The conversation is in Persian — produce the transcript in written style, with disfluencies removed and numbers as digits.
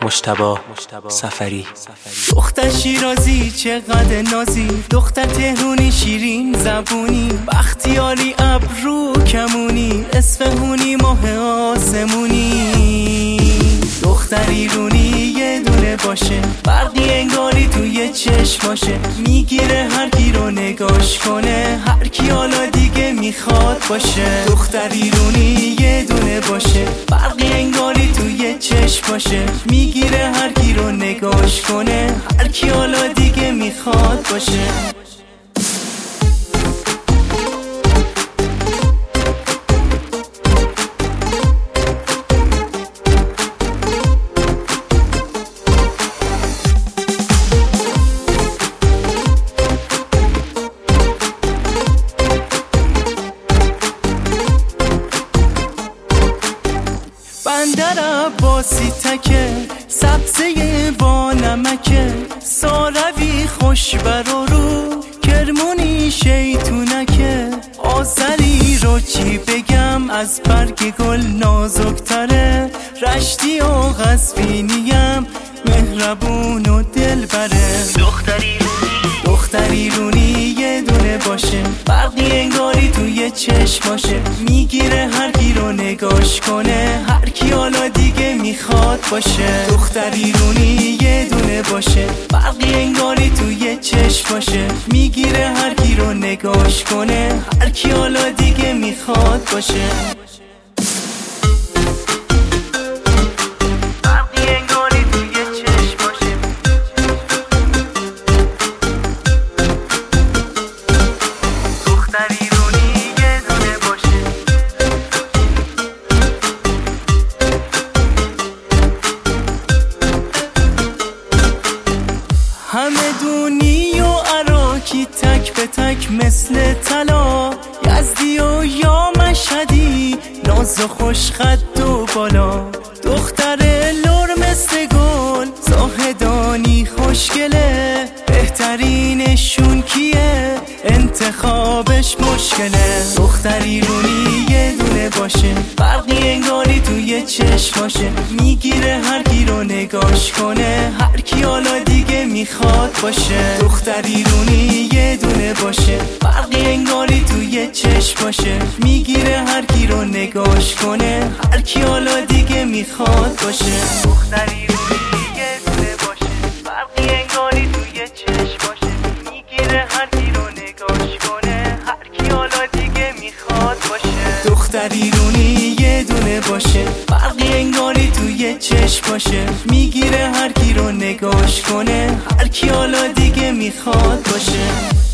مجتبی سفری. دختر شیرازی چقدر نازی، دختر تهرونی شیرین زبونی، بختیاری ابرو کمونی، اصفهونی ماه آسمونی. دختر ایرونی یه دونه باشه، برقی انگاری توی چشماشه، میگیره هر کی رو نگاش کنه، هر کی حالا دیگه میخواد باشه. دختر ایرونی یه دونه باشه، برقی انگاری توی چشماشه، میگیره هر کی رو نگاش کنه، هر کی حالا دیگه میخواد باشه. بندر عباسی تکه، سبزه با نمکه، ساروی خوش برارو، کرمونی شیطونکه، آذری رو چی بگم از برگ گل نازکتره، رشتی و قزوینیم مهربون و دلبره. دختر ایرونی یه دونه باشه، برقی انگاری توی چشماشه، میگیره هر کی رو نگاش کنه، هر کی حالا دیگه میخواد باشه. دختر ایرونی یه دونه باشه، برقی انگاری توی چشماشه، میگیره هر کی رو نگاش کنه، هر کی حالا دیگه میخواد باشه. همه دونی و عراکی تک به تک مثل طلا، یزدی و یا مشهدی ناز و خوش قد و بالا، دختر لور مثل گل زاهدانی خوشگله، بهترینشون کیه انتخابش مشکله. دختر ایرونی یه دونه باشه، برقی انگاری توی چشماشه، میگیره هر کی رو نگاش کنه، هر کی حالا دیگه میخواد باشه. دختر ایرونی یه دونه باشه، برقی انگاری توی چشماشه، میگیره هر کی رو نگاش کنه، هر کی حالا دیگه میخواد باشه. دختر ایرونی یه دونه باشه، برقی انگاری توی چشماشه، میگیره هر کی رو نگاش کنه، هر کی حالا دیگه میخواد باشه. دختر ایرونی یه دونه باشه، برقی انگاری توی چشماشه، میگیره هر کی رو نگاش کنه، هر کی حالا دیگه میخواد باشه.